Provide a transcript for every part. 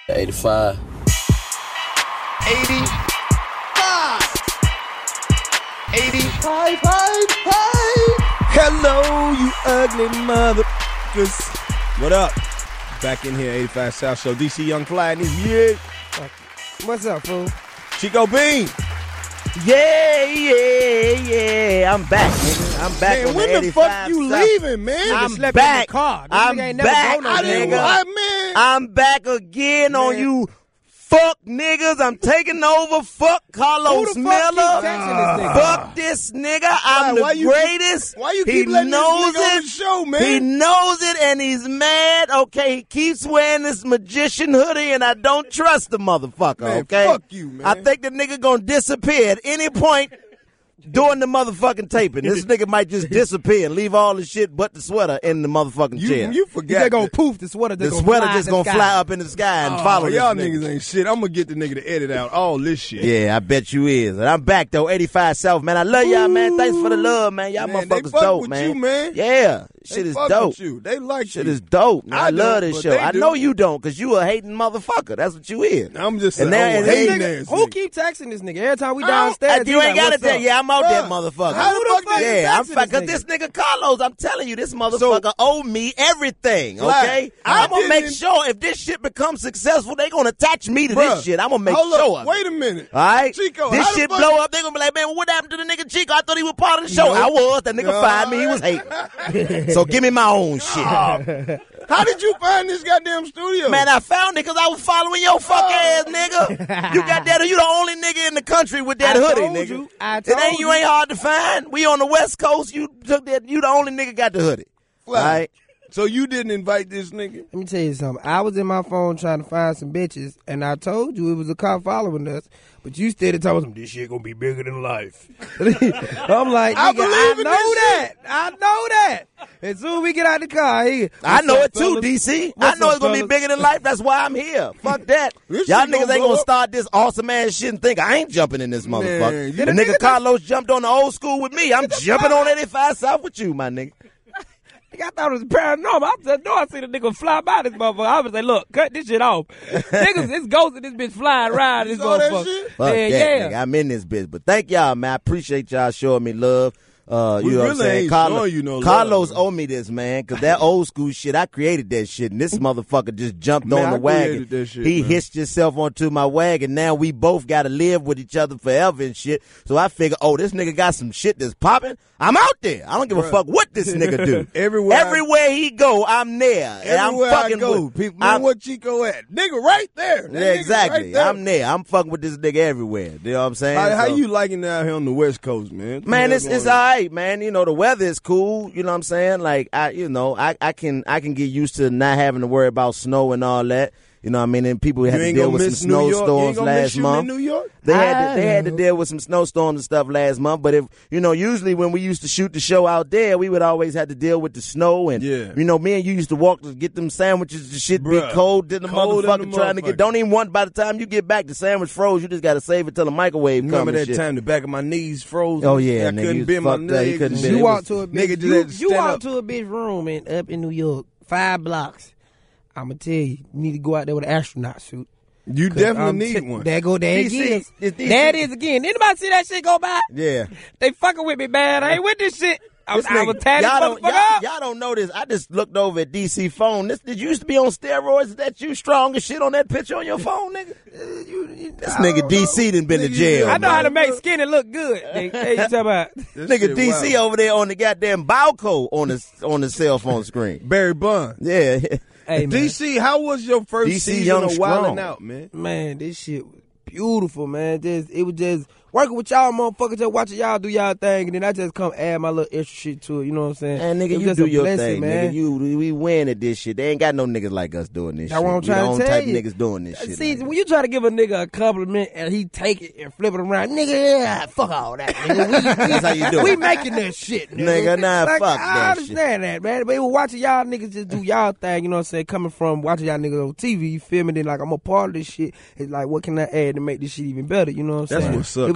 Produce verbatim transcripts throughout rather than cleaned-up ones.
eighty-five. eighty-five. eighty-five. Hello, you ugly motherfuckers. What up? Back in here, eighty-five South Show. D C Young Fly in this yeah. What's up, fool? Chico Bean. Yeah, yeah, yeah. I'm back, nigga. I'm back Man, on when the the fuck eighty-five you South. leaving, man? I'm slept back. in the car. This I'm nigga ain't never back, go no I didn't nigga. lie, man. I'm back again on Man. you fuck niggas. I'm taking over. Fuck Carlos Who the fuck Miller. keep texting this nigga? Fuck this nigga. I'm Why- why the you keep- greatest. why you he keep letting this knows nigga on it. the show, man? He knows it and he's mad. Okay, he keeps wearing this magician hoodie and I don't trust the motherfucker. Man, okay, fuck you, man. I think the nigga gonna disappear at any point during the motherfucking taping. This nigga might just disappear and leave all the shit but the sweater in the motherfucking You, chair. you He forgot. just gonna that. poof the sweater. the Just gonna sweater fly just in gonna the sky. fly up in the sky and Oh, follow this y'all nigga. niggas ain't shit. I'm gonna get the nigga to edit out all this shit. Yeah, I bet you is. And I'm back though, eighty-five South, man. I love y'all, man. Thanks for the love, man. Y'all Man, they motherfuckers fuck dope, with man. you, man. Yeah, They shit is fuck dope. with you. They like Shit you. is dope. Man. I, I love don't, this but show. they I do. know you don't, cause you a hating motherfucker. That's what you is. I'm just And saying. now- oh, and hating then- ass Who nigga. keep texting this nigga? Every time we I don't- downstairs, Uh, you he ain't like, gotta "What's tell. up?" Yeah, I'm out there, Bruh, motherfucker. how the Who the fuck fuck they- is Yeah, I'm texting fucking. Cause this this nigga Carlos, I'm telling you, this motherfucker owe me everything. Fly, Okay, I I'm gonna make didn't- sure if this shit becomes successful, they gonna attach me to Bruh, this shit. I'm gonna make hold sure up. of Wait it. a minute. All right, Chico, this how the shit fuck- blow up. They gonna be like, man, what happened to the nigga Chico? I thought he was part of the show. Nope. I was. That nigga No. fired me. He was hating. So give me my own shit. How did you find this goddamn studio? Man, I found it because I was following your fuck ass nigga. You got that? You the only nigga in the country with that I hoodie, told nigga. you. I it ain't told you you. ain't hard to find. We on the West Coast. You took that. You the only nigga got the hoodie. Fly. All right. So you didn't invite this nigga? Let me tell you something. I was in my phone trying to find some bitches, and I told you it was a cop following us, but you still told him this shit gonna be bigger than life. I'm like, I nigga, believe I, in know this that. I know that. As soon as we get out the car, he, I "What's know up, it too, fellas?" D C. I What's know up, it's gonna be fellas? bigger than life. That's why I'm here. Fuck that. This Y'all shit niggas gonna ain't blow gonna up. start this awesome ass shit and think I ain't jumping in this Man, motherfucker. you- the The nigga Carlos jumped on the old school with me. I'm jumping on eighty-five South with you, my nigga. Nigga, I thought it was paranormal. I said, no, I see the nigga fly by this motherfucker. I was like, look, cut this shit off. Niggas, this ghost of this bitch flying around this You saw that motherfucker. shit? Fuck Yeah, that, yeah. nigga. I'm in this bitch. But thank y'all, man. I appreciate y'all showing me love. Uh, you We know what I'm really saying? ain't Carlo- showing you no love, Carlos man. owe me this, man, because that old school shit, I created that shit, and this motherfucker just jumped Man, on the I wagon. created that shit, he man. hitched himself onto my wagon. Now we both got to live with each other forever and shit. So I figure, oh, this nigga got some shit that's popping. I'm out there. I don't give a Bruh. fuck what this nigga do. Everywhere I- Everywhere he go, I'm there. And I'm Everywhere fucking I go, with, people, man, I'm- where Chico at? Nigga, right there. That yeah, nigga exactly. Right there. I'm there. I'm fucking with this nigga everywhere. You know what I'm saying? How, how So- you liking it out here on the West Coast, man? Man, What's it's it's going all on? right, man. You know, the weather is cool. You know what I'm saying? Like I, you know, I, I can I can get used to not having to worry about snow and all that. You know what I mean? And people had You to ain't deal gonna with some miss New York? You ain't snowstorms gonna miss last shooting in month. New York? They had to, they I had to know. deal with some snowstorms and stuff last month. But if you know, usually when we used to shoot the show out there, we would always have to deal with the snow and Yeah. you know, me and you used to walk to get them sandwiches. The shit Bruh. be cold. Then the Cold in motherfucker the trying to motherfucker. get. Don't even want. By the time you get back, the sandwich froze. You just got to save it till the microwave Remember comes. that and shit. time the back of my knees froze? Oh, yeah, I nigga, couldn't you bend my fucked up. You legs. couldn't and bend shit. You it walk was- to a bitch, Nigga just you, had to you stand walk up. to a bitch room and up in New York, five blocks. I'ma tell you, you need to go out there with an astronaut suit. You 'Cause definitely I'm need t- one. There go there D C, again. it's D C. There it is again. Anybody see that shit go by? Yeah. They fucking with me, man. I ain't with this shit. I was, This I nigga- was tatted y'all, don't, motherfucker y'all, up. y'all don't know this. I just looked over at D C phone. This did you used to be on steroids? Is that you strong as shit on that picture on your phone, nigga? This nigga D C done been to Nigga, jail. I know man. how to make skinny look good. They, they you talking about? This Nigga shit D C wild. over there on the goddamn Balco on the on the cell phone screen. Barry Bond. Yeah. Hey, man. D C, how was your first D C season Young of Strong. Wildin' Out, man? Man, this shit was beautiful, man. Just it was just working with y'all motherfuckers, just watching y'all do y'all thing, and then I just come add my little extra shit to it. You know what I'm saying? Man, It nigga, was you just do a your blessing, thing, man. nigga. You we win at this shit. They ain't got no niggas like us doing this That's shit. what I'm we trying the to only tell type you. of niggas doing this shit. See, like that. when you try to give a nigga a compliment and he take it and flip it around, nigga, yeah, fuck all that. Nigga. We, That's how you do we it. making that shit, nigga. Nigga, nah, Like, fuck I that understand that, man. But it was watching y'all niggas just do y'all thing, you know what I'm saying? Coming from watching y'all niggas on T V, you feel me? Then like I'm a part of this shit. It's like, what can I add to make this shit even better? You know what I'm That's saying? what's up. It was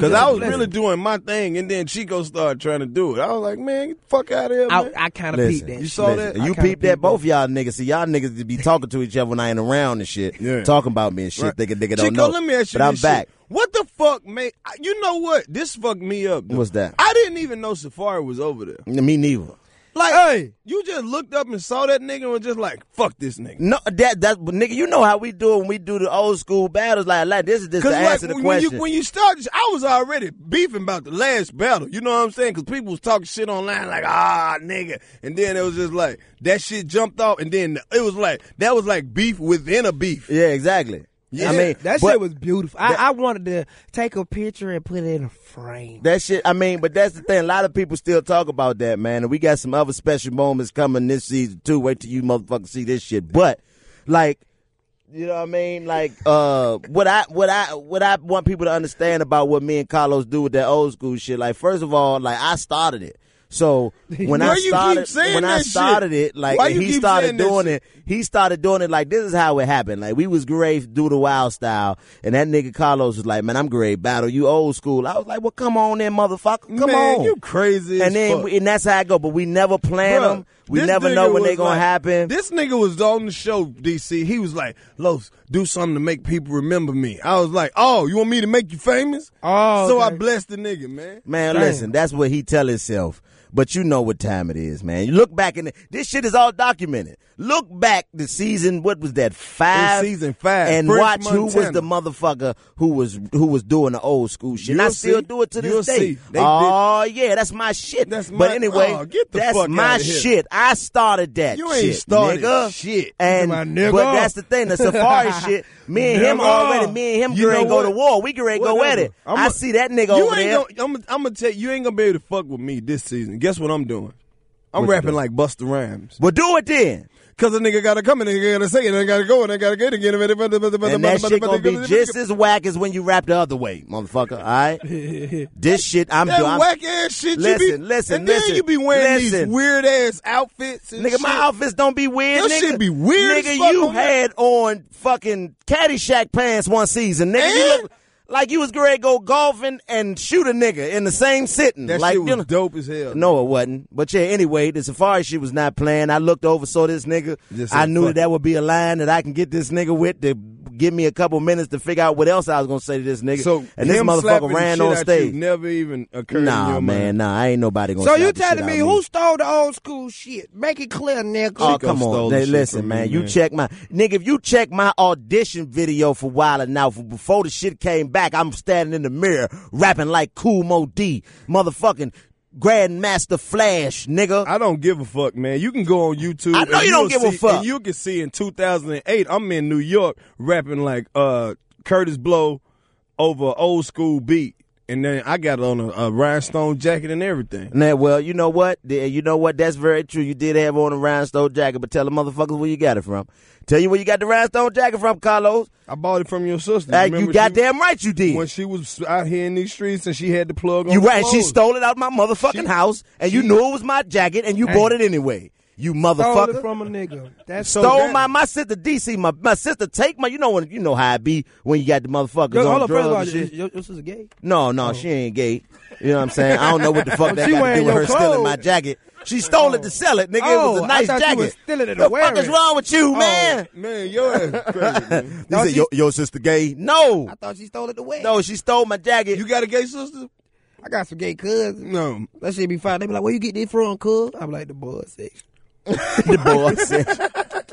Because I was really doing my thing, and then Chico started trying to do it. I was like, man, get the fuck out of here, man. I, I kind of peeped that. You saw listen, that? You peeped that, both y'all niggas. See, y'all niggas be talking to each other when I ain't around and shit. Yeah. Talking about me and shit. Right. Nigga, nigga Chico, don't know. let me ask you but this I'm back. shit. What the fuck, mate? You know what? This fucked me up. Though. What's that? I didn't even know Safari was over there. Me neither. Like, Hey. you just looked up and saw that nigga and was just like, fuck this nigga. No, that that but nigga, you know how we do it when we do the old school battles. Like, like this is just to like, answer the when question. you when you started, I was already beefing about the last battle. You know what I'm saying? Because people was talking shit online like, ah, nigga. And then it was just like, that shit jumped off. And then it was like, that was like beef within a beef. yeah, exactly. Yeah. I mean, That but shit was beautiful. I, I wanted to take a picture and put it in a frame. that shit. I mean, but that's the thing. A lot of people still talk about that, man. And we got some other special moments coming this season too. Wait till you motherfuckers see this shit. But like, you know what I mean? Like, uh, what I what I what I want people to understand about what me and Carlos do with that old school shit. Like, first of all, like I started it. So when Why I you keep started, saying when I that started shit? it, like Why and you he keep started saying that doing shit? it, he started doing it like this is how it happened. Like we was great do the wild style, and that nigga Carlos was like, "Man, I'm great battle you old school." I was like, "Well, come on, then, motherfucker, come man, on." you crazy as and then fuck. we, and that's how I go. But we never plan Bruh, them. We this never nigga know when they was gonna like- happen. This nigga was on the show, D C. He was like, Los, do something to make people remember me. I was like, oh, you want me to make you famous? Oh, So I okay. blessed the nigga, man. Man, Damn. listen, that's what he tell himself. But you know what time it is, man. You look back in the, this shit is all documented. Look back to season, what was that, five? It's season five. And French watch who was Montana. the motherfucker who was who was doing the old school shit. And I You'll still see. do it to this You'll day. see. They Oh, yeah, that's my shit. That's but my- anyway, oh, get the that's fuck my outta here. shit. I started that You shit, ain't started nigga. shit. And, My nigga. but that's the thing, the Safari shit, me and him Nigga. already, me and him You get ready know to go to what? war. We get ready to go at Whatever. it. I'm I a- see that nigga You over ain't there. gonna, I'm, I'm gonna tell you, you ain't gonna be able to fuck with me this season. Guess what I'm doing? I'm What you rapping doing? like Busta Rhymes. Well, do it then. Cause a nigga gotta come and a nigga gotta say it, and I gotta go and I gotta get it again. And that shit gonna be just as whack as when you rap the other way, motherfucker. All right, this shit I'm that doing. I'm- whack ass shit. Listen, you be, listen, and then listen, you be wearing listen. these weird ass outfits. And Nigga, shit. my outfits don't be weird, Your nigga. shit be weird Nigga, as fuck you on that. had on fucking Caddyshack pants one season, nigga. You And? look like you was ready to go golfing and shoot a nigga in the same sitting. That like, shit was you know- dope as hell. No, it wasn't. But yeah, anyway, the Safari shit was not playing. I looked over, saw this nigga. Just I said, knew fuck that that would be a line that I can get this nigga with to give me a couple minutes to figure out what else I was gonna say to this nigga. So and this him motherfucker slapping ran the shit on out stage. You never even occurred in Nah, your man, mind. nah, I ain't nobody gonna. So slap you the shit telling out me of who stole the old school shit? Make it clear, nigga. Oh, Chico come stole on. the Hey, shit listen, from man. me, You man. check my nigga. If you check my audition video for Wild and Out, for before the shit came back, I'm standing in the mirror rapping like Cool Mo D, motherfucking Grandmaster Flash, nigga. I don't give a fuck, man. You can go on YouTube. I know and you don't you'll give a see- fuck. And you can see in two thousand eight, I'm in New York rapping like uh, Curtis Blow over an old school beat. And then I got on a, a rhinestone jacket and everything. Nah, well, you know what? Yeah, You know what? That's very true. You did have on a rhinestone jacket, but tell the motherfuckers where you got it from. Tell you where you got the rhinestone jacket from, Carlos. I bought it from your sister. Hey, Remember you she- goddamn right you did. When she was out here in these streets and she had the plug on You the right. She clothes. stole it out my motherfucking She- house, and you she- knew it was my jacket, and you bought it anyway. You Stole motherfucker. it from a nigga. That's So Stole that- my my sister D C. My my sister take my. You know when you know how it be when you got the motherfuckers Yo, on hold on, first of all, drugs and shit. your, your sister gay? No, no, she ain't gay. You know what I'm saying? I don't know what the fuck that She got to wearing do with your her stealing clothes. my jacket. She stole it to sell it, nigga. Oh, it was a I nice thought you jacket. was stealing it to the wear fuck is it. wrong with you, man? Man, your ass crazy, man. You Thought said she- your, your sister gay? No, I thought she stole it to wear. no, she stole my jacket. You got a gay sister? I got some gay cousins. No. That shit be fine. They be like, where you get this from, cuz? I'm like, the boys section. The boy said.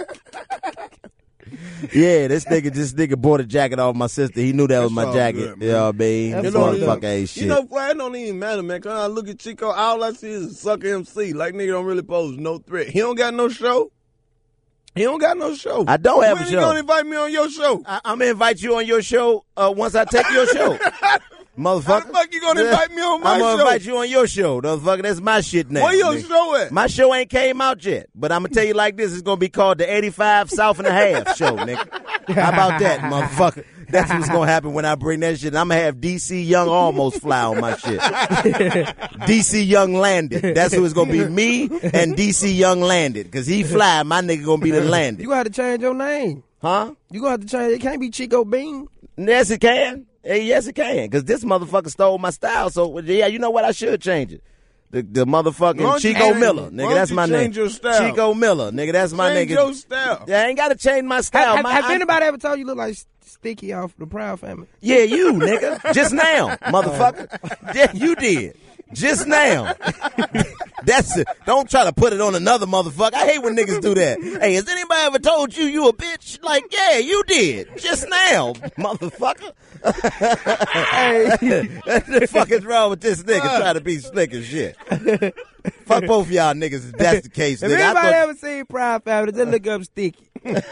Yeah, this nigga, this nigga bought a jacket off my sister. He knew that was It's my all jacket. good, man. You know what I mean? That's This all motherfucker good. ain't shit. You know, Fly, it don't even matter, man. Cause I look at Chico, all I see is a sucker M C. Like, nigga don't really pose no threat. He don't got no show. He don't got no show. I don't have when a he show. gonna invite me on your show? I, I'm gonna invite you on your show uh, once I take your show, motherfucker. How the fuck you gonna invite me on my I'm gonna show? invite you on your show, motherfucker. That's my shit now. Where your nigga. show at? My show ain't came out yet, but I'm gonna tell you like this: it's gonna be called the eighty-five South and a Half show, nigga. How about that, motherfucker? That's what's gonna happen when I bring that shit. I'm gonna have D C Young almost fly on my shit. D C Young landed. That's who it's gonna be. Me and D C Young landed, cause he fly. My nigga gonna be the landed, You gonna have to change your name. huh? You gonna have to change. It can't be Chico Bean. Yes, it can. Hey, yes, it can, because this motherfucker stole my style. So, yeah, you know what? I should change it. The, the motherfucking Chico change, Miller, nigga, that's my name. Your style? Chico Miller, nigga, that's my change nigga. Your style. Yeah, I ain't got to change my style. Have, my, have I, anybody ever told you look like Sticky off the Proud Family? Yeah, you, nigga. Just now, motherfucker. Yeah, you did. Just now. That's it. Don't try to put it on another motherfucker. I hate when niggas do that. Hey, has anybody ever told you you a bitch? Like, yeah, you did. Just now, motherfucker. Hey, what the fuck is wrong with this nigga trying to be slick as shit? Fuck both of y'all niggas if that's the case, if nigga. anybody I thought... ever seen Proud Family, just look up Sticky.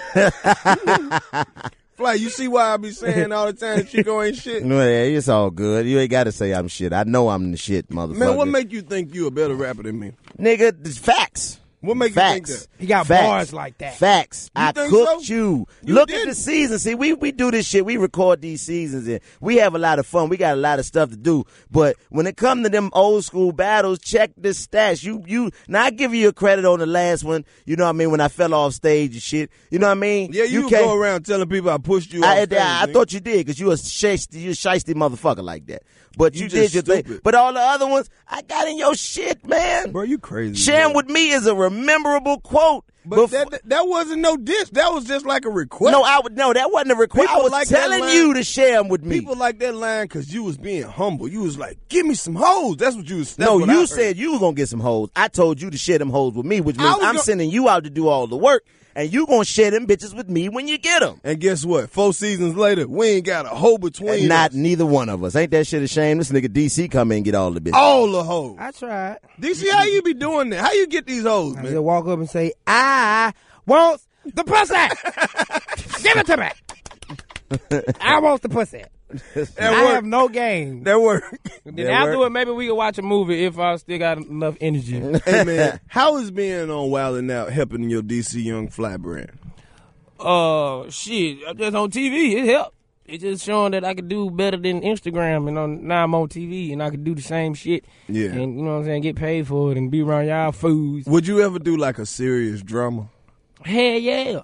Fly, you see why I be saying all the time that Chico ain't shit? No, yeah, it's all good. You ain't got to say I'm shit. I know I'm the shit, motherfucker. Man, what make you think you a better rapper than me? Nigga, it's facts. What make Facts. you think that? He got Facts. bars like that. Facts. You I think cooked so? you. You Look didn't. at the season. See, we, we do this shit. We record these seasons and we have a lot of fun. We got a lot of stuff to do. But when it come to them old school battles, check the stats. You you now I give you a credit on the last one. You know what I mean? When I fell off stage and shit. You know what I mean? Yeah, you, can't- go around telling people I pushed you I, off stage, I, I nigga. thought you did because you a shiesty, you a shiesty motherfucker like that. But you, You did just your thing. stupid. But all the other ones, I got in your shit, man. Bro, you crazy. Sharing bro. with me is a rememberable quote. But Befo- that, that that wasn't no diss. That was just like a request. no, I would no. That wasn't a request. I People was like that telling line. you to share them with me. People like that line because you was being humble. You was like, give me some hoes. That's what you was. That's no, what I you heard. said you was gonna get some hoes. I told you to share them hoes with me, which I means was I'm go- sending you out to do all the work, and you gonna share them bitches with me when you get them. And guess what? Four seasons later, we ain't got a hoe between And not us. neither one of us. Ain't that shit a shame? This nigga D C come in and get all the bitches. All the hoes. I tried. D C, how you be doing that? How you get these hoes, I man? just walk up and say, I want the pussy. Give it to me. I want the pussy. That I work. have no game. That work. Then That afterward, maybe we can watch a movie if I still got enough energy. Hey man, how is being on Wild 'N Out helping your D C Young Fly brand? Uh, shit, I'm just on T V. It helped. It's just showing that I could do better than Instagram, and on, now I'm on T V, and I could do the same shit. Yeah. And, you know what I'm saying, get paid for it and be around y'all fools. Would you ever do like a serious drama? Hell yeah.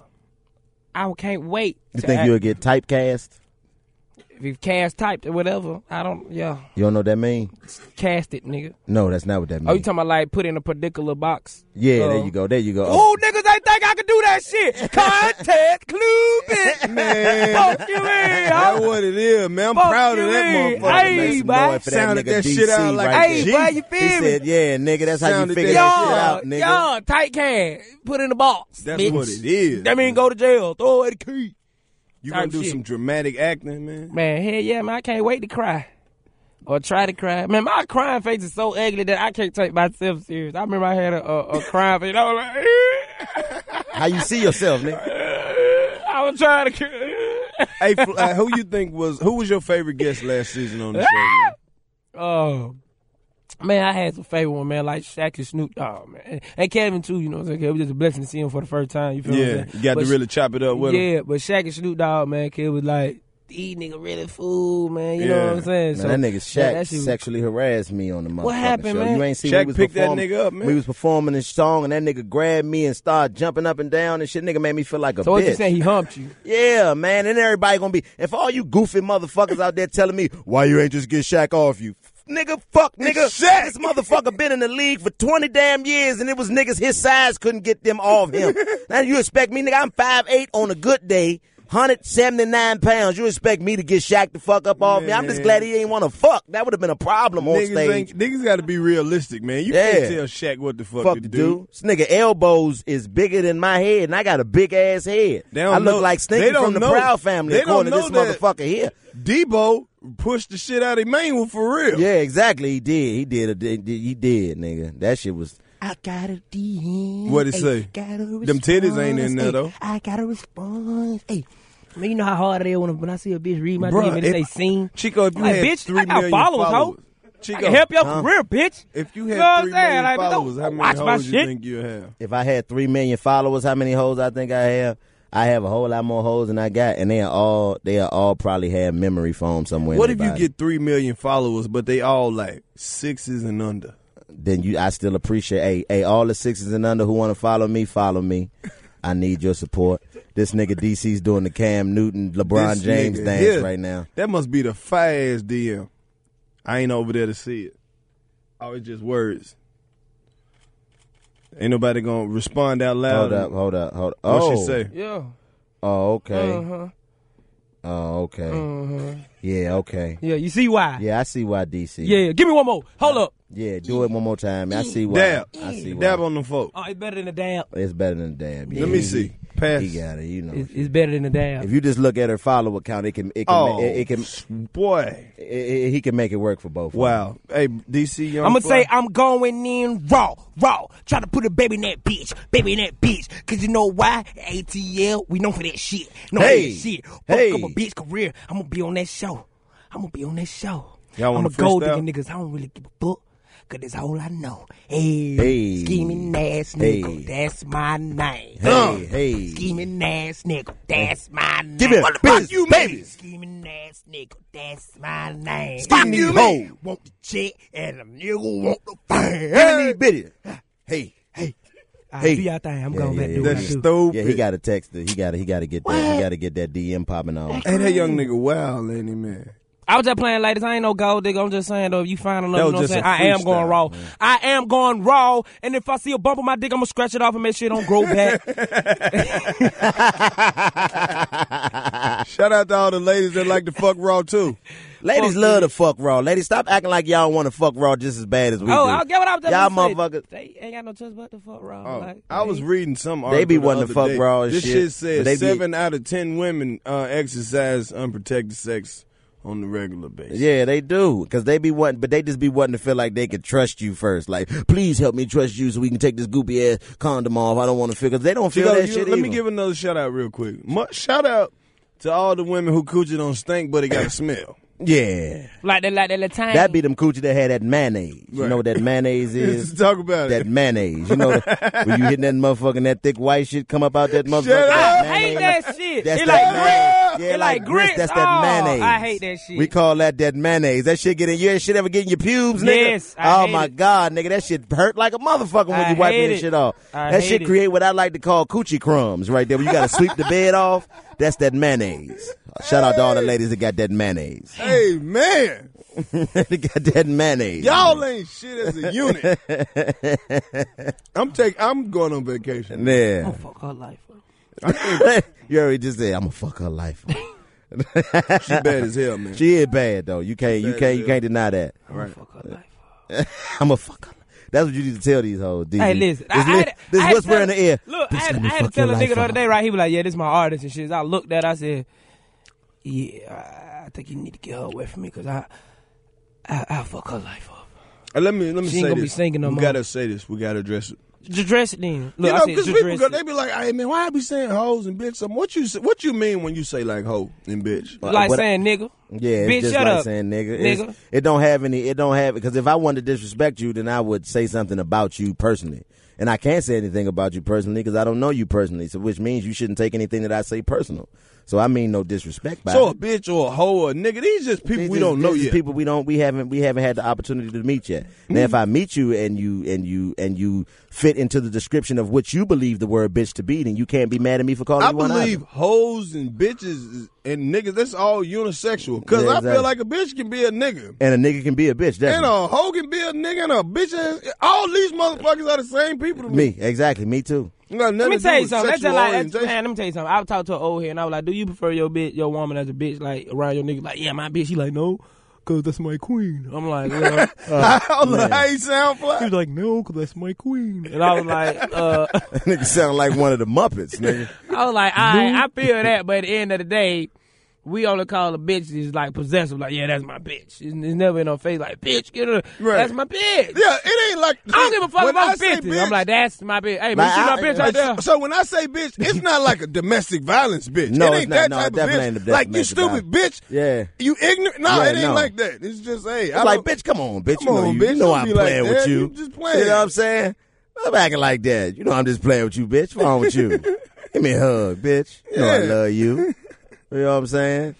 I can't wait. You to think act- you'll get typecast? If you cast typed or whatever, I don't, yeah. You don't know what that mean? Cast it, nigga. No, that's not what that means. Oh, you talking about like put in a particular box? yeah, Uh, there you go. There you go. Oh, niggas ain't think I could do that shit. Contact clue, bitch. Man, Fuck you, man. that's what it is, man. I'm Fuck proud of you, that man. motherfucker. Hey, man. Make some boy. noise for that Sounded nigga that D C shit out like right Hey, G. boy, you He feel me? said, yeah, nigga, that's how you Sounded figure that that shit shit out, Yeah, nigga. yeah, tight can. Put in the box. That's bitch. what it is. That mean go to jail. Throw away the key. You gonna type do shit. some dramatic acting, man? Man, hell yeah, man. I can't wait to cry. Or try to cry. Man, my crying face is so ugly that I can't take myself serious. I remember I had a, a, a crying face. I was like, How you see yourself, nigga? I was trying to cry. Hey, Fl- uh, who you think was who was your favorite guest last season on the show? Man? Oh, man, I had some favorite one, man, like Shaq and Snoop Dogg, man. And, and Kevin, too, you know what I'm saying? It was just a blessing to see him for the first time, you feel what I'm Yeah, saying? you got But to really chop it up with him. Yeah, but Shaq and Snoop Dogg, man, kid was like, these nigga really fool, man. You know Yeah. what I'm saying? Man, that nigga Shaq that shit was- sexually harassed me on the motherfucking happened, show. man? You ain't seen Shaq we was picked that performing- nigga up, man. We was performing his song, and that nigga grabbed me and started jumping up and down and shit. Nigga made me feel like a So what you bitch. saying? He humped you? Yeah, man, and everybody gonna be. If all you goofy motherfuckers out there telling me why you ain't just get Shaq off you, nigga, fuck, nigga. It's Shaq. This motherfucker been in the league for twenty damn years, and it was niggas his size couldn't get them off him. Now you expect me, nigga? I'm five eight on a good day. one hundred seventy-nine pounds. You expect me to get Shaq the fuck up off me? I'm just Man. glad he ain't want to fuck. That would have been a problem on Niggas, stage. ain't, niggas got to be realistic, man. You Yeah. can't tell Shaq what the fuck, Fuck to to do. do. This nigga elbows is bigger than my head, and I got a big ass head. They don't I look know- like they Stinky don't from the know- Proud Family, they according to don't this know that- motherfucker here. Debo pushed the shit out of Emmanuel for real. Yeah, exactly. He did. He did. A, he did, nigga. That shit was. I got a D M. What'd he say? Them titties ain't in there, though. I got a response. Hey, man, you know how hard it is when, when I see a bitch read my Bruh, D M and if- they sing. Chico, if you Like, had bitch, three I got million followers, ho. followers, I Chico, can help your Huh? career, bitch. if you You had know what three I'm saying? million Like, don't followers, how many watch my hoes you shit. think you have? If I had three million followers, how many hoes I think I have? I have a whole lot more hoes than I got, and they are all they are all probably have memory foam somewhere. in What their if you body. get three million followers, but they all like sixes and under? Then you, I still appreciate. Hey, hey, all the sixes and under who want to follow me, follow me. I need your support. This nigga D C's doing the Cam Newton, LeBron This James nigga dance here, right now. That must be the fire-ass D M. I ain't over there to see it. Oh, it's just words. Ain't nobody gonna respond out loud. Hold up, hold up, hold up. What Oh, she say? Yeah. oh, okay. Uh-huh. Oh, okay. Uh-huh. Yeah, okay. Yeah, you see why? Yeah, I see why D C. Yeah, give me one more. Hold up. Yeah, do it one more time. I see why. Dab. I see why. Dab on the folk. Oh, it's better than a dab. It's better than a dab. Yeah, Let me he- see. Pass. He got it, you know. It's, it's better than a dab. If you just look at her follower count, it can, it can, Oh, it, it can, boy. it, it, he can make it work for both. of them. Wow. Hey, D C Young I'm gonna Fly. say I'm going in raw, raw. Try to put a baby in that bitch, baby in that bitch. Cause you know why? A T L, we known for that shit. No Hey. that shit. Fuck Hey. up a bitch career. I'm gonna be on that show. I'm gonna be on that show. Y'all I'm wanna a gold freestyle? digger niggas. I don't really give a fuck. Cause that's all I know. Hey, Hey. scheming ass Hey. nigga, that's my name. Hey, Uh, hey. Scheming ass nigga, that's my name. Give me a What the business, fuck you baby. mean? Scheming ass nigga, that's my name. Fuck you mean? Want the check and a nigga want the fame. Give me these bitches. Hey, Hey, I Hey. do y'all thing. I'm Yeah, going yeah, back to yeah. do what I That's do. stupid. yeah, he got to text it. He got to, he got to get that. He got to get that D M popping on. Hey, that young nigga wild, ain't he, man? I was just playing, ladies. I ain't no gold digger. I'm just saying, though, if you find enough, That you know was what I'm just saying? a I am going freestyle, raw. man. I am going raw. And if I see a bump on my dick, I'm going to scratch it off and make sure it don't grow back. Shout out to all the ladies that like to fuck raw, too. Ladies Fuck love you. to fuck raw. Ladies, stop acting like y'all want to fuck raw just as bad as we oh, do. I'll get what I was just Y'all gonna say. motherfuckers. They ain't got no choice but to fuck raw. Oh, like, I was they- reading some They article be the wanting to other fuck day. raw as This shit, shit but says they be- seven out of ten women uh, exercise unprotected sex on the regular basis. Yeah, they do. Because they be wanting, but they just be wanting to feel like they can trust you first. Like, please help me trust you so we can take this goopy ass condom off. I don't want to feel, because they don't You feel know, that you- shit let either. me give another shout out real quick. Mu- Shout out to all the women who coochie don't stink, but it got a smell. Yeah. Like that, like that little tiny. That be them coochie that had that mayonnaise. You Right. know what that mayonnaise is? Talk about That it. mayonnaise. You know, that, when you hitting that motherfucking, that thick white shit come up out that motherfucker. Shut that up. I hate mayonnaise. that shit. That's it that like mayonnaise. grits. Yeah, it like like grits. grits. That's that Oh, mayonnaise. I hate that shit. We call that that mayonnaise. That shit get in your shit ever get in your pubes, nigga? Yes, I oh hate my it. God, nigga, that shit hurt like a motherfucker when I you wiping hate that it. shit off. I that hate shit it. create what I like to call coochie crumbs right there. When you gotta sweep the bed off, that's that mayonnaise. Shout out to all the ladies that got that mayonnaise. Hey, man. They got that mayonnaise. Y'all ain't shit as a unit. I'm take. I'm going on vacation. Yeah. Oh, fuck her life. You already just said I'm gonna fuck her life. She bad as hell, man. She is bad though. You can't you Bad can't as you hell. can't deny that. Right. Fuck her life. I'm a fuck her. That's what you need to tell these hoes. D J. Hey, listen. This, I, I, had- this I had to whisper tell- in the ear. Look, I Bitch, had, let me I had to fuck tell your a nigga life the other up. day, right? He was like, yeah, this my artist and shit. I looked at it, I said, yeah, I, I think you need to get her away from me because I, I, I'll fuck her life up. Uh, let me let me She ain't say gonna be this. singing no we more. gotta say this. We gotta address it. Just dress it then. Look, You know, I said, because just people dress go, it. they be like, "Hey man, why I be saying hoes and bitch?" Something. What you say- what you mean when you say like hoe and bitch? Like What- saying nigga. Yeah, it's Bitch, just shut like up. saying nigga. It's- Nigga. It don't have any. It don't have because if I wanted to disrespect you, then I would say something about you personally, and I can't say anything about you personally because I don't know you personally. So which means you shouldn't take anything that I say personal. So I mean no disrespect by So a it. bitch or a hoe or a nigga, these just people These we is- don't know these is yet. People we don't. We haven't. We haven't had the opportunity to meet yet. Now, if I meet you and you and you and you fit into the description of what you believe the word bitch to be, then you can't be mad at me for calling I you one. believe either. hoes and bitches and niggas, that's all unisexual. Because Yeah, I exactly. feel like a bitch can be a nigga. And a nigga can be a bitch. And Definitely. a hoe can be a nigga and a bitch. Ass, all these motherfuckers are the same people to me. Me, exactly. Me too. You got Let nothing me to tell do you with something. That's sexual just like, that's, orientation. man, let me tell you something. I talked to an old head and I was like, do you prefer your bitch, your woman as a bitch, like around your nigga? Like, yeah, my bitch. He like, no, because that's my queen. I'm like, well, uh, I don't know how you sound he fly. was like, no, because that's my queen. And I was like, uh, Nigga sound like one of the Muppets, nigga. I was like, all right, I feel that, but at the end of the day, we only call a bitch is like possessive. Like, yeah, that's my bitch. It's, it's never in her face like, bitch, get her. Right. That's my bitch. Yeah, it ain't like. I don't give a fuck when I about say bitches. bitch- I'm like, that's my bitch. Hey, man, Like, you see my I- bitch right there? So when I say bitch, it's not like a domestic violence bitch. No, it it's ain't not. that No, type it of definitely bitch. ain't a Like you domestic stupid bitch. Yeah. You ignorant. No, Yeah, it ain't no. like that. It's just hey. It's like, bitch, come on, bitch. Come you know, on, you, bitch, you know don't I'm be like playing that. with you. You just playing. You know what I'm saying? I'm acting like that. You know I'm just playing with you, bitch. What's wrong with you? Give me a hug, bitch. You know I Yeah. love you. You know what I'm saying?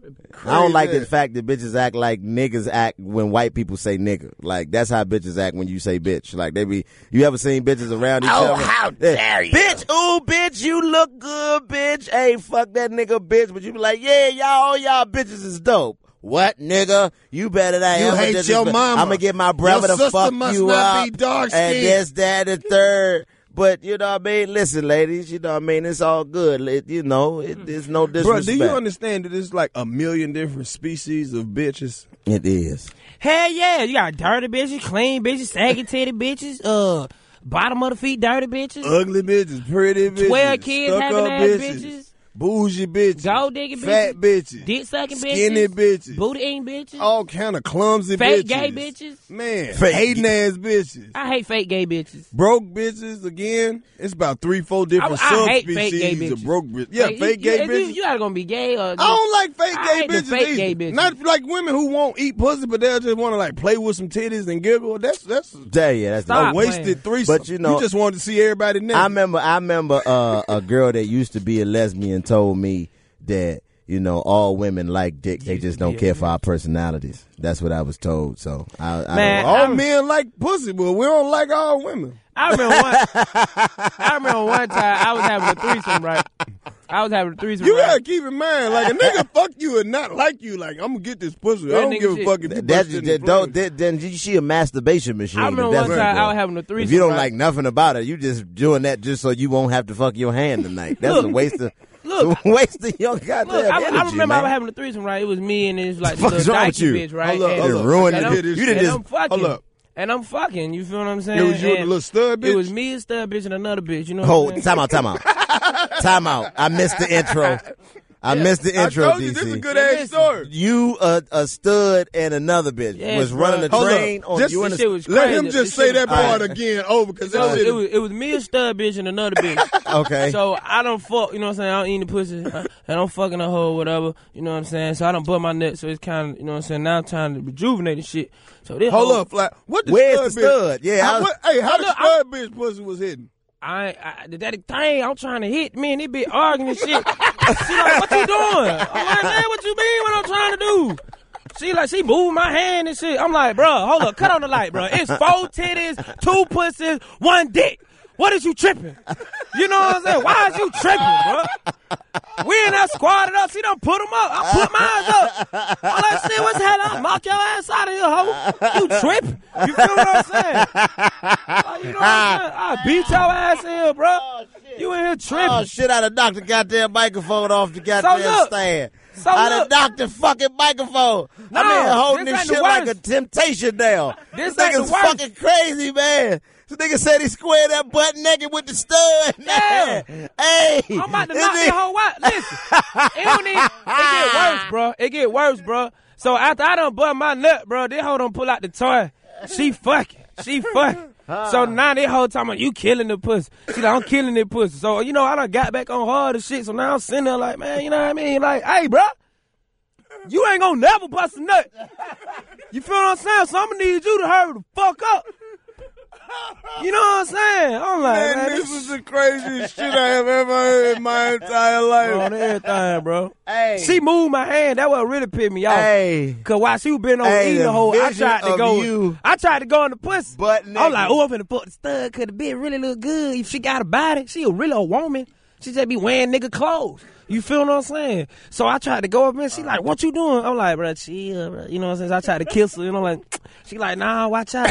I don't like the fact that bitches act like niggas act when white people say nigga. Like, that's how bitches act when you say bitch. Like, they be, you ever seen bitches around each Oh, other? how dare you. Bitch, ooh, bitch, you look good, bitch. Hey, fuck that nigga, bitch. But you be like, yeah, y'all, all y'all bitches is dope. What, nigga? You better not You ever hate disrespect- your mama. I'm gonna get my brother Your to sister fuck must you not up. be dark And skinned. this, that, and the third. But, you know what I mean? Listen, ladies, you know what I mean? It's all good. It, you know, it, there's no Bro, disrespect. do you understand that there's like a million different species of bitches? It is. Hell yeah, you got dirty bitches, clean bitches, saggy titty bitches, uh, bottom of the feet dirty bitches, Ugly bitches, pretty bitches, twelve kids stuck having up ass bitches, bitches. bougie bitches, Gold digging fat bitches, dick sucking bitches, skinny bitches, booty eating bitches, all kind of clumsy fake bitches, gay bitches. man, Fake- hating ass bitches, I hate fake gay bitches. broke bitches. Again, it's about three, four different I, I hate fake gay subspecies of bitches. broke bitches. Yeah, Like, fake you, gay you, bitches. You, you either gonna be gay or I don't like fake I gay hate the bitches fake either. gay bitches. Not like women who won't eat pussy, but they'll just want to like play with some titties and giggle. That's that's Yeah, yeah, that's Stop. a wasted playing. threesome. But you know- you just wanted to see everybody naked. I remember, I remember uh, a girl that used to be a lesbian told me that, you know, all women like dick. They just don't care for our personalities. That's what I was told. So I, I Man, don't, all I'm- men like pussy, but we don't like all women. I remember one. I remember one time I was having a threesome, right? I was having a threesome. You right? gotta keep in mind, like a nigga fuck you and not like you. Like I'm gonna get this pussy. I Real don't nigga give a shit. fuck if you that, bust in that, the don't, flame. then, then she a masturbation machine. I remember That's one what time it I was does. having a threesome. If you don't right? like nothing about it, you just doing that just so you won't have to fuck your hand tonight. That's Look, a waste of look. a waste of your goddamn Look, I, energy, I remember man. I was having a threesome, right? It was me and this like Fuck the is wrong with dykey you? bitch, right? Hold up, and, hold You up. ruined I it. gotta hear this You shit. didn't and just I'm fucking. Hold up. And I'm fucking. You feel what I'm saying? It was you and the And little stud bitch? It was me, a stud bitch, and another bitch. You know what hold. I'm saying? Time out. Time out. Time out. I missed the intro. I missed the I intro. told you D this is a C. good Yeah, ass listen. story. You a, a stud and another bitch Yes, was running a bro. Hold train up. on Just- you and This a shit was Let crazy. him This just shit say was that crazy. part again over because So that shit it is- was, it was me, a stud bitch, and another bitch. okay. So I don't fuck, you know what I'm saying? I don't eat the pussy, I, and I'm fucking a hoe, whatever, you know what I'm saying? So I don't butt my nut, so it's kind of, you know what I'm saying? Now I'm trying to rejuvenate the shit. So this Hold hoe, up, flat. What the Where's stud the bitch? stud? Yeah, I How, was- what, hey, how Hold the up, stud bitch pussy was hidden? I, I the that thing, I'm trying to hit me, and they be arguing and shit. She like, what you doing? I'm like, man, what you mean? What I'm trying to do? She like, she moved my hand and shit. I'm like, bro, hold up, cut on the light, bro. It's four titties, two pussies, one dick. What is you tripping? You know what I'm saying? Why is you tripping, bro? We in that squatted up. She done put them up. I put mine up. I'm like, shit, what's happening? I'll knock your ass out of here, hoe. You tripping? You feel what I'm saying? Like, you know what I'm saying? I beat your ass in here, bro. You in here tripping. Oh shit! I done knocked the goddamn microphone off the goddamn look. stand. So I done look. knocked the fucking microphone. No, I'm here holding this this, ain't the shit like a worst. temptation now. This This ain't the nigga's worst. fucking crazy, man. This nigga said he squared that butt naked with the stud. Yeah. Hey, I'm about to this knock nigga- that hoe out. Listen, it don't even, it get worse, bro. It get worse, bro. So after I done bust my nut, bro, this hoe done pull out the toy. She fucking. She fucking. So now this hoe talking about you killing the pussy. She like, I'm killing the pussy. So, you know, I done got back on hard and shit. So now I'm sitting there like, man, you know what I mean? Like, hey, bro, you ain't gonna never bust a nut. You feel what I'm saying? So I'm gonna need you to hurry the fuck up. You know what I'm saying? I'm like, Man, man, this is the craziest shit I have ever heard in my entire life. on everything, bro. Hey, She moved my hand. That what really pissed me off. hey, Cause while she was been on Hey, eating the the hole, I vision tried to of go. you. I tried to go in the pussy. butt I'm naked. like, oh, I'm finna put the stud. Could the bitch really look good? If she got a body, she a really a woman. She just be wearing nigga clothes. You feel what I'm saying? So I tried to go up in. She like, what you doing? I'm like, bro, chill, bro. You know what I'm saying? So I tried to kiss her, and I'm like, she like, nah, watch out.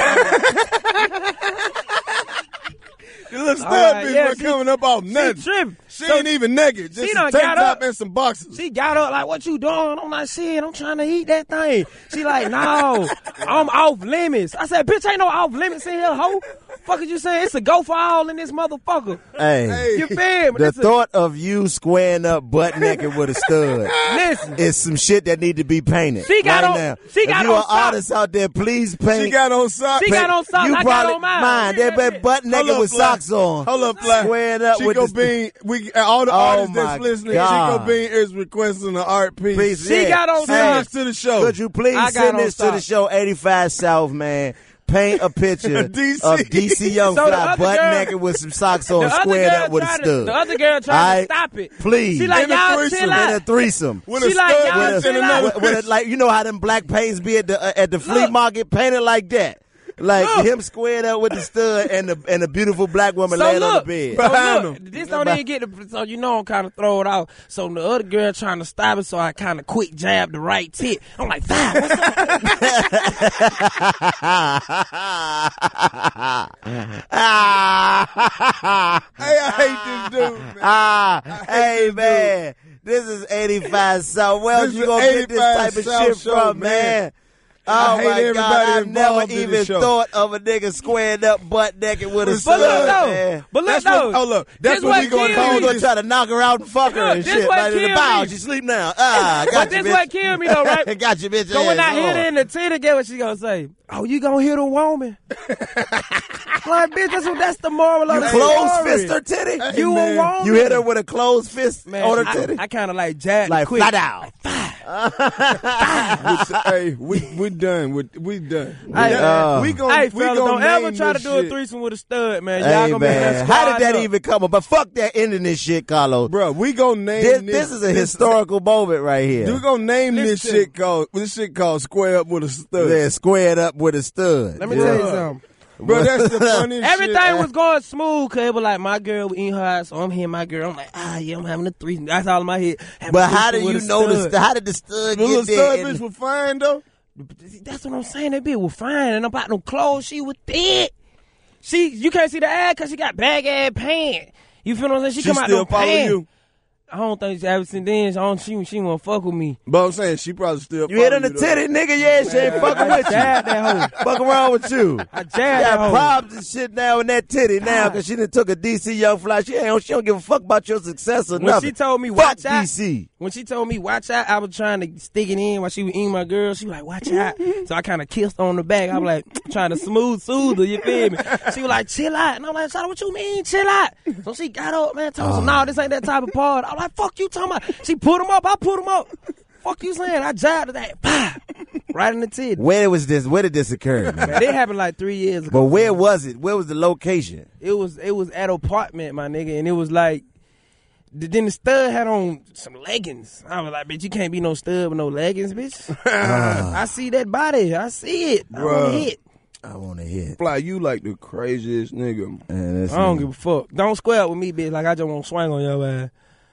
The little stud All right, bitch yeah, was she- coming up off She nothing. tripping. She So ain't even naked. Just she a done tank got top up. and some boxes. She got up like, what you doing? I'm like, shit, I'm trying to eat that thing. She like, no, I'm off limits. I said, bitch, ain't no off limits in here, hoe. Fuck is you saying? It's a go for all in this motherfucker. hey. Hey. You feel me? The It's a- thought of you squaring up butt naked with a stud Listen, is some shit that need to be painted. She got right on- now. she if got you on an socks. artist out there, please paint. She got on socks. She got on socks. You I got probably on mine. They been butt naked Hold up, with Fly. socks on. Hold up, Fly. Squared up with Chico the Bean. We all the Oh, artists my that's listening. God. Chico Bean is requesting an art piece. Please, She yeah. got on Send socks. this to the show. Could you please I got send on this to the socks. show eighty-five South, man? paint a picture D C. of D C Young So the Fly other butt girl- naked with some socks on, The other squared girl up with a trying to- stud. The other girl trying All to right? stop it. Please. She like, In a y'all threesome. chill In a out. threesome. With She a like, stud y'all with a- With chill a- out. with- with a- like you know how them black paints be at the uh, at the flea Look. market painted like that. Like Look. him squared up with the stud and the and the beautiful black woman So laying on the look, bed. so Behind look, him. this don't even get the, so you know I'm kind of throw it off. So the other girl trying to stop it, so I kind of quick jab the right tit. I'm like, "Fine, what's up?" Hey, I hate this dude, man. Ah, hey man, this is eighty-five South. Where else This you is gonna get this eighty-five type of South shit show, from, man. man? I Oh hate my everybody God, I've never involved in even this show. thought of a nigga squared up butt naked with a But stud, But look though, man. but look That's though. what, oh, look. That's This what what we going to killed call You me. gonna this. try to knock her out and fuck her Look, and this shit. what Right in the killed bow. me. She sleep now. Ah, got But you, this bitch. what killed me though, right? got you, bitch. So when I ass hit on. her in the titty, get what she gonna say? Oh, you gonna hit a woman? Like, bitch, that's what that's the moral of You the closed story. fist her titty? Hey, You man. a woman? You hit her with a closed fist Man, on her I, titty? I kind of like jabbed like quick. flat out. Hey, we we done. We, we done. Hey, Yeah, uh, we gonna, Hey, we fella, gonna don't ever name try to this do a shit. threesome with a stud, man. Y'all Hey gonna be man, messed how did squad that up. even come up? But fuck that ending this shit, Carlos. Bro, we gonna name This, this. this is a historical moment right here. We gonna name this Listen. shit called this shit called Square Up with a Stud. They're squared up with a stud. Let me Yeah. tell you something. Bro, that's the funniest Everything shit. was going smooth, cause it was like my girl was in her house, so I'm hitting my girl. I'm like, ah, yeah, I'm having a threesome. That's all in my head. Having But a how did threesome you with a know stud. this? How did the stud The little get there? stud and- bitch was fine though. That's what I'm saying. That bitch was fine, and about no clothes. She was thick. She, you can't see the ad because she got bag ass pants. You feel what I'm saying? She, She come out still no follow pants. you. I don't think she ever seen then. I don't, she she won't fuck with me. But I'm saying she probably still. You hit follow on the you, though. titty, nigga. Yeah, she ain't fucking I with you. jabbed that hoe. Fuck around with you. I She jabbed that got hoe. problems and shit now in that titty now because she done took a D C Young Fly. She ain't, she don't give a fuck about your success or When nothing. she told me fuck watch out, D C. when she told me watch out, I was trying to stick it in while she was eating my girl. She was like, watch out. So I kind of kissed on the back. I was like, trying to smooth soothe her, you feel me? She was like, chill out. And I'm like, Shawty, what you mean, chill out? So she got up, man, told me, no, this ain't that type of part. I'm like, fuck you talking about. She put him up, I put him up. Fuck you saying? I jabbed her that, bah, right in the titty. Where was this? Where did this occur? Man? Man, it happened like three years ago. But where was it? Where was the location? It was it was at an apartment, my nigga, and it was like, th- then the stud had on some leggings. I was like, bitch, you can't be no stud with no leggings, bitch. I see that body. I see it. I want Bruh. to hit. I want to hit. Fly, you like the craziest nigga. Man, this I don't nigga- give a fuck. Don't square up with me, bitch. Like I just want to swing on your ass.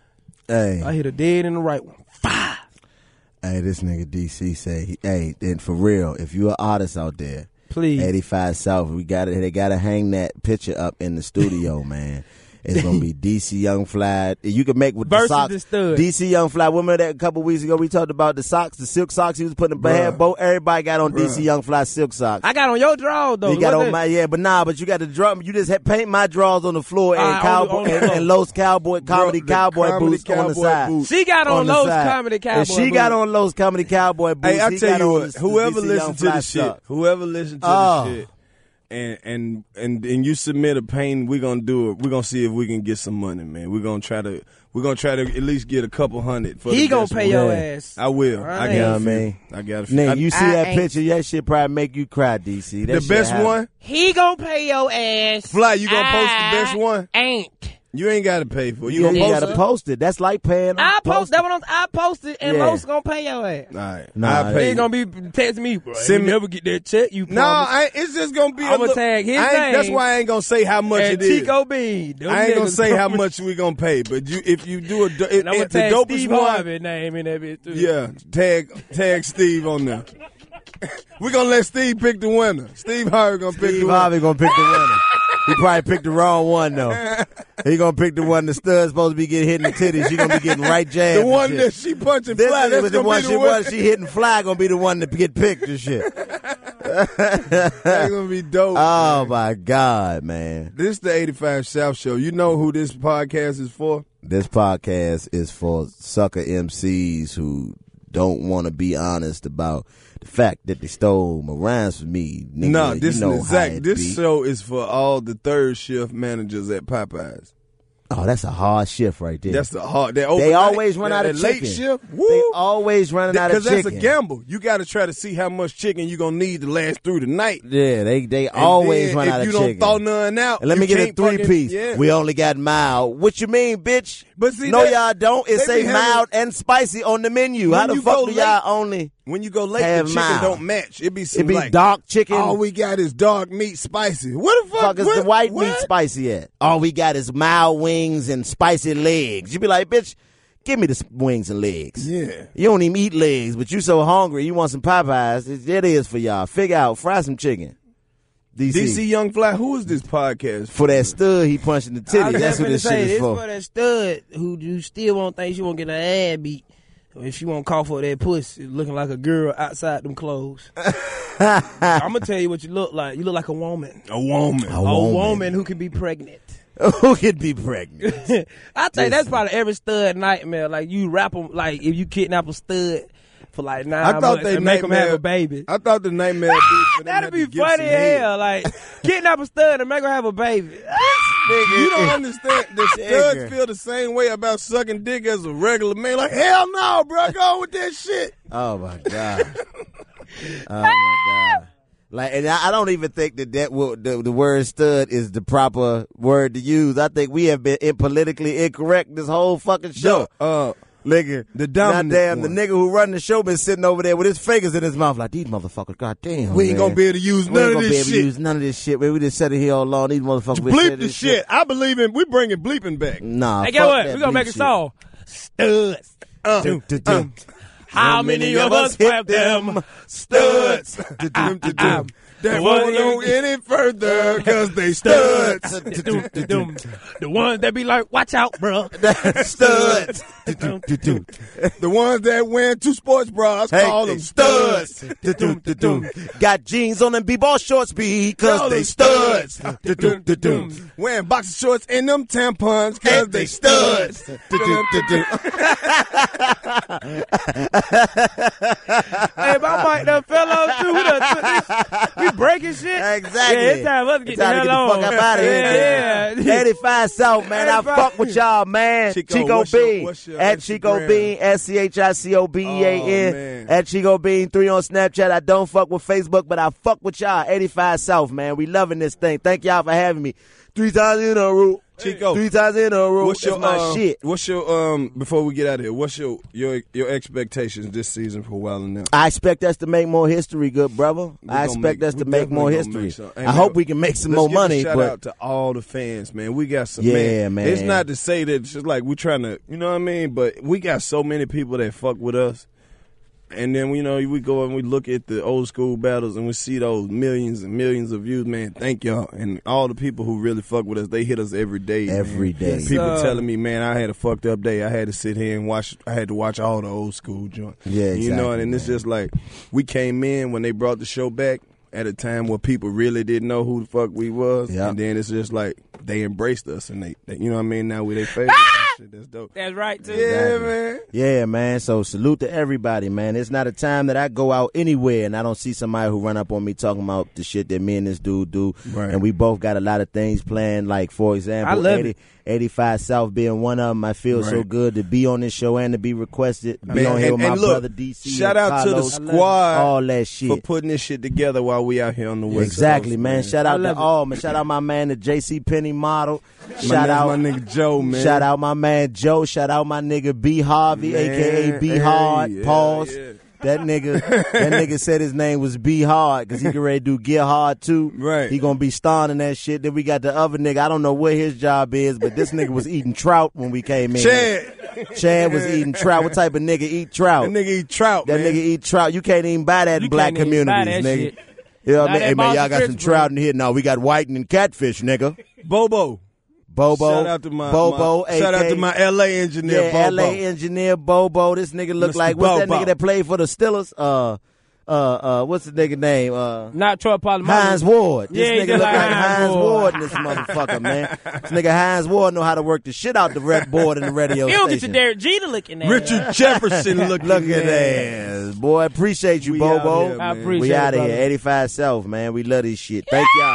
Hey, I hit a dead in the right one. Fire. hey, this nigga D C say, he, hey, then for real, if you an artist out there, Please. eighty-five South, we got to They got to hang that picture up in the studio, man. It's gonna be D C Young Fly. You can make with Versus the socks. the stud. D C Young Fly. Remember that a couple weeks ago we talked about the socks, the silk socks he was putting in the head boat. Everybody got on D C Young Fly silk socks. I got on your drawers though. You got What on the- my yeah, but nah, but you got the drum. You just had paint my drawers on the floor and Ah, on the- cowboy on the and, floor. and Los Cowboy comedy Bro, the cowboy comedy boots on the cowboy side. boots. She got on, the Lowe's side. comedy cowboy. And she got boots. on Lowe's comedy cowboy boots. Hey, I He tell got you on what, the- whoever the D C Young listened to Fly the shit, socks. whoever listened to Oh. the shit, and and and and you submit a pain, we're gonna do it. We're gonna see if we can get some money, man. We're gonna try to. We're gonna try to at least get a couple hundred for He the gonna best pay one. your Yeah. ass. I will. I Right. got You know a what I few. mean? I got a few. Nigga, I- you see I that ain't- picture? That shit probably make you cry, D C. That the shit best happen. one, He gonna pay your ass. Fly. You gonna post I the best one? Ain't. You ain't got to pay for it. You You, gonna ain't post gotta it? post it. That's like paying. I post post that one. On, I posted, and Yeah. Los gonna pay your ass. All right. Nah, I they He pay. ain't gonna be text me, bro. Send Send me- me never get that check. You No, promise. I ain't, it's just gonna be. a I'ma little- tag his I ain't- That's name why I ain't gonna say how much and it is. Tico B. Them I ain't gonna niggas say how promise- much we gonna pay, but you if you do a do- if, And I'm gonna if the tag dopest Steve one, Harvey name in that bitch too. yeah, tag tag Steve on there. We gonna let Steve pick the winner. Steve Harvey gonna pick the Steve winner. Harvey gonna pick the winner. He probably picked the wrong one though. He gonna pick the one the stud's supposed to be getting hit in the titties. She gonna be getting right jabs. The and one shit. that she punching This fly. nigga That's was the gonna one be she the was. winner. She hitting fly gonna be the one to get picked and shit. That's gonna be dope. Oh man. my God, man! This is the eighty-five South Show. You know who this podcast is for? This podcast is for sucker M Cs who don't want to be honest about the fact that they stole my rhymes from me. Nigga, No, you this know is how Zach. it This be. show is for all the third shift managers at Popeyes. Oh, that's a hard shift right there. That's the hard. That they overnight, always run that, out of that chicken. Late shift, woo. They always running out of chicken. Because that's a gamble. You got to try to see how much chicken you gonna need to last through the night. Yeah, they they And always then run out of If chicken. you don't thaw none out, And let you me get a can't three fucking- piece. Yeah. We only got mild. What you mean, bitch? But see, no, that- y'all don't. It they say be having- mild and spicy on the menu. When How the you fuck go do late- y'all only? When you go late, Have the chicken mild. don't match. It be It some be like dark chicken. all we got is dark meat, spicy. What the fuck? fuck is what, the white what? meat spicy at? All we got is mild wings and spicy legs. You be like, bitch, give me the s- wings and legs. Yeah. You don't even eat legs, but you so hungry, you want some Popeyes. It, it is for y'all. Figure out, fry some chicken. D C. D C Young Fly, who is this podcast For that stud, he punching the I titty. was That's just what finna this say, shit is this for. for that stud who you still won't think she won't get her ass beat. If she won't call for that pussy, looking like a girl outside them clothes. I'm gonna tell you what you look like. You look like a woman. A woman. A A woman. woman who can be pregnant. Who could be pregnant? I think that's probably every stud nightmare. Like you wrap them, like if you kidnap a stud for like nine I thought months they and make them nightmare- have a baby. I thought the nightmare would be for them That'd to be give funny some as head. hell. Like kidnap a stud and make her have a baby. You don't understand. The studs Nigga. feel the same way about sucking dick as a regular man. Like, hell no, bro. Go with that shit. Oh my god! Oh my god! Like, and I I don't even think that that will, the, the word "stud" is the proper word to use. I think we have been in politically incorrect this whole fucking show. Uh, Nigga, The dominant goddamn, the one. nigga who run the show been sitting over there with his fingers in his mouth like these motherfuckers. Goddamn, we ain't man. gonna be able to use We ain't none of gonna be this able to shit. use none of this shit, man. We just sat in here all along. These motherfuckers. been saying Bleep the this shit. I believe in. We bringing bleeping back. Nah, Hey, guess fuck what? that We gonna bleep make a shit. song. Studs. Uh, Do, do, do. um, How many of us have them studs? Do, do, do, do. Um, That the won't one- go any further because they studs. Dum, dum, dum. The ones that be like, watch out, bro. Studs. Do, do, do, do. The ones that wear two sports bras Hey, call they them studs. Du-dum, du-dum. Got jeans on and b-ball shorts because Call they them studs. studs. Du-dum, du-dum. Wearing boxer shorts and them tampons because And they they studs. Du-dum, du-dum. Hey, my mic done fell off too. We, done took this, we breaking shit. Exactly. Yeah, it's time for us to get It's the time hell to get on. the fuck up out of here. Yeah, yeah. eighty-five South, man. I eighty-five fuck with y'all, man. Chico, Chico what's your- Bean. what's your At Chico Instagram? Bean. S C H I C O B E A Oh, N. man. At Chico Bean. Three on Snapchat. I don't fuck with Facebook, but I fuck with y'all. eighty-five South, man. We loving this thing. Thank y'all for having me. Three times in a row. Chico, Three times in a row. what's your That's my uh, shit. What's your um? Before we get out of here, what's your your your expectations this season for Wild and Out? I expect us to make more history, good brother. I gonna expect make- us we to make more definitely history. gonna make some. Hey, I man, hope we can make some Let's more give a money, shout but out to all the fans, man. We got some. Yeah, man. It's not to say that it's just like we're trying to, you know what I mean. But we got so many people that fuck with us, and then you know we go and we look at the old school battles and we see those millions and millions of views. Man, thank y'all and all the people who really fuck with us. They hit us every day. Every man. day. Yes, People sir. telling me, man, I had a fucked up day. I had to sit here and watch. I had to watch all the old school joints. Yeah, you know, exactly, and it's man. just like we came in when they brought the show back at a time where people really didn't know who the fuck we was, Yeah. and then it's just like they embraced us and they, they you know what I mean. Now we they favorite. and shit. That's dope. That's right, too. Yeah, Exactly. man. Yeah, man. So salute to everybody, man. It's not a time that I go out anywhere and I don't see somebody who run up on me talking about the shit that me and this dude do. Right. And we both got a lot of things planned. Like, for example, I love eighty, it. eighty-five South being one of them. I feel so Right. good to be on this show and to be requested. Be Man, on here and- with my and look, brother D C. Shout and out to the Carlos. squad All that for shit. putting this shit together while we out here on the West Exactly, Coast, man. Shout out I to love it. all, man. Shout out my man, the J C Penney model. My Shout nigga- out my nigga Joe, man. Shout out my man Joe. Shout out my nigga B Harvey, Man, aka B hey, Hard. yeah, Pause. yeah. That nigga, that nigga said his name was B Hard because he get ready to do Get Hard too. Right. He gonna be starring that shit. Then we got the other nigga. I don't know what his job is, but this nigga was eating trout when we came in. Chad. Chad was eating trout. What type of nigga eat trout? That nigga eat trout, That man. nigga eat trout. You can't even buy that in You black can't even buy communities, that nigga. shit. You know what I Buy mean? that Hey man, y'all Boston got some Crips, trout in here. No, we got white and catfish, nigga. Bobo. Bobo. Shout out to my, Bobo. my shout out A K to my L A engineer, Yeah, Bobo. L A engineer Bobo. This nigga look Mister like what's that Bobo. nigga that played for the Steelers? Uh, uh, uh, what's the nigga name? Uh, Not Troy Polamalu. Hines Ward. This Yeah, he nigga just look like like Hines Hines Ward. Ward in this motherfucker, man. This nigga Hines Ward know how to work the shit out the red board in the radio You don't get your station. Derek Jeter looking at Richard Jefferson looking Look at ass. that, boy. Appreciate you, We Bobo. out here, I man. appreciate We it, out of brother. here. eighty-five South, man. We love this shit. Thank y'all.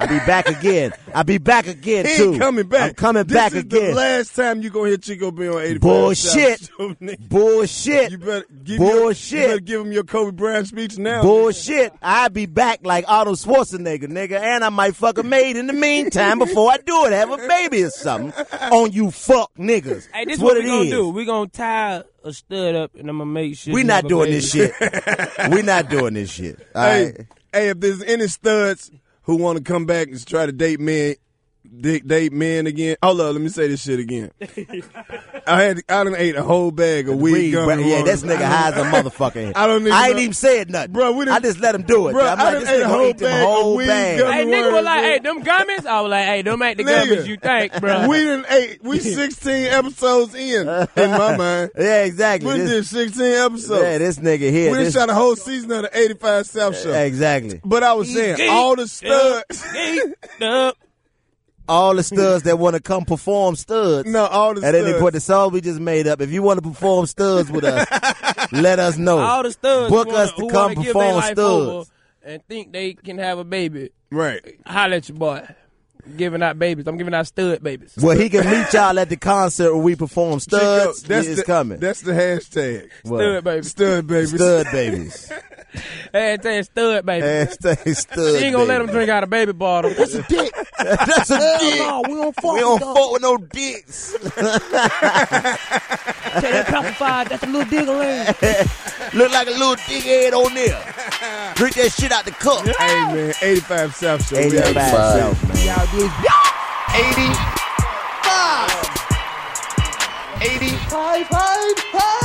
I'll be back again. I'll be back again, He too. ain't coming back. I'm coming this back is again. the last time you gonna hear Chico be on eighty-five. Bullshit. South Show, nigga. Bullshit. You better give Bullshit. Your, you better give him your Kobe Bryant speech now. Bullshit. I'll be back like Arnold Schwarzenegger, nigga, and I might fuck a maid in the meantime before I do it. Have a baby or something on you fuck niggas. Hey, this That's is what, what we it gonna is. do. We gonna tie a stud up, and I'm gonna make sure. We you not have a doing baby. this shit. We not doing this shit. All Hey, right. hey, if there's any studs who want to come back and try to date men, date, date men again. Hold up, let me say this shit again. I had I done ate a whole bag of weed, Weed, gum. bro. and Yeah, water. this nigga high as a motherfucker. I don't even I ain't know- even said nothing. Bro, we done- I just let him do it. Bro, I'm I like, done this ate a nigga whole eat them bag of whole weed, bag. gum. Hey, Gummy nigga was worms, like, bro. hey, them gummies? I was like, hey, them ain't the Nigga. gummies you think, bro. We done ate. We sixteen episodes in, in my mind. Yeah, exactly. We This- did sixteen episodes. yeah, this nigga here. we done this- shot a whole season of the eighty-five South Show. Exactly. But I was saying, all the studs. Geeked up. All the studs that want to come perform studs. No, all the And then they studs. put the song we just made up. If you want to perform studs with us, let us know. All the studs Book who wanna, us to who come wanna give their perform life studs. over and think they can have a baby. Right. Holla at your boy. Giving out babies. I'm giving out stud babies. Well, he can meet y'all at the concert when we perform studs. Chico, that's it's the, coming. That's the hashtag. What? Stud baby. Stud babies. Stud babies. Hashtag stud baby. Hashtag stud She ain't gonna let baby. them drink out a baby bottle. That's a dick. That's a dick. No, we don't fuck We don't fuck with no dicks. Tell that pepper five. That's a little digger. Look like a little dick head on there. Drink that shit out the cup. Hey, man, eighty-five South Show. We out eighty-five here. South, man. Y'all did. eighty-five. eighty-five.